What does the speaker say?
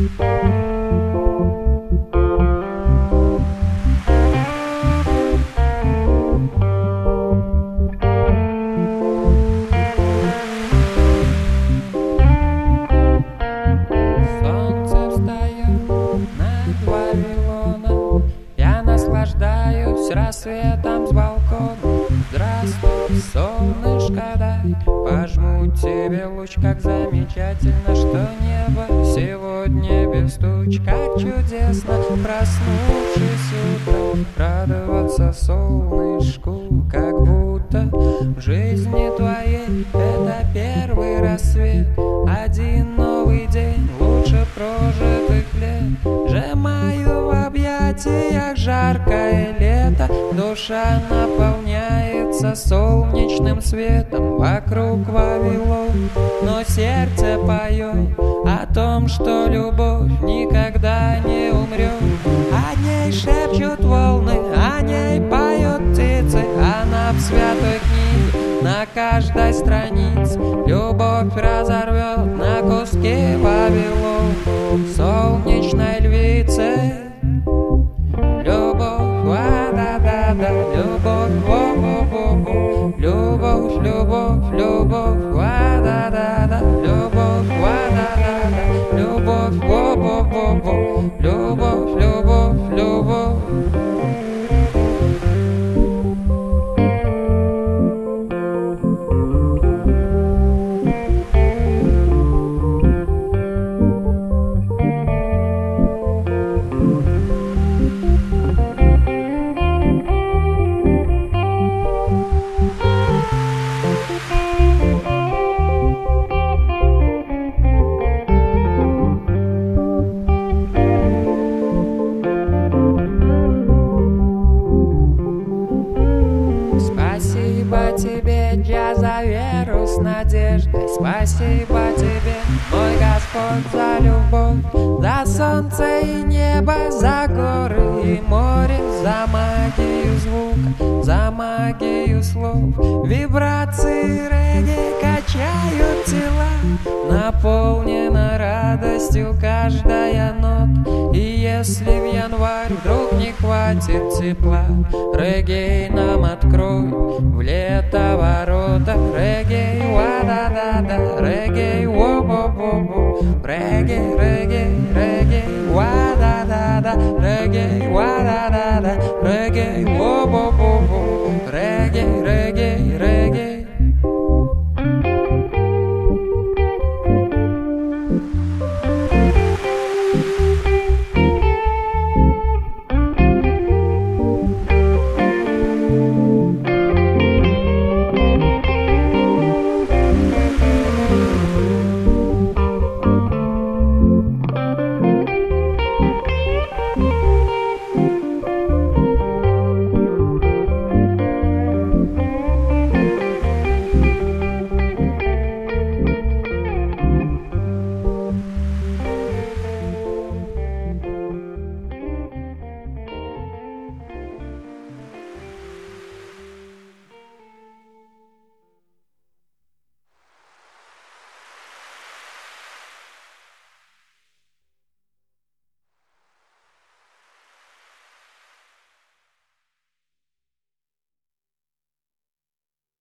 Рассветом с балкона. Здравствуй, солнышко, дай пожму тебе луч. Как замечательно, что небо сегодня без туч. Как чудесно, проснувшись утром, радоваться солнышку. Как будто в жизни твоей это первый рассвет. Один новый день лучше прожитых лет. Сжимаю в объятиях жаркое лето. Душа наполняется солнечным светом. Вокруг Вавилон, но сердце поет о том, что любовь никогда не умрет. О ней шепчут волны, о ней поют птицы. Она в святой книге на каждой странице. Любовь разорвет на куски Вавилон солнечной львицы. Любовь, ва-да-да-да, любовь, во-во-во-во. Любовь, любовь, любовь, ва-да-да-да, любовь, ва-да-да-да, любовь, во-во-во-во. Любовь, любовь, любовь. Спасибо тебе, я за веру с надеждой. Спасибо тебе, мой Господь, за любовь, за солнце и небо, за горы и море, за магию звука, за магию слов. Вибрации регги качают тела, наполнена радостью каждая нота. И если в январь вдруг не хватит тепла, регги нам откроет в лето ворота. Регги, ва-да-да-да, регги, во-во-во-во. Регги, регги, регги, ва-да-да-да, регги, ва-да-да-да, регги, во.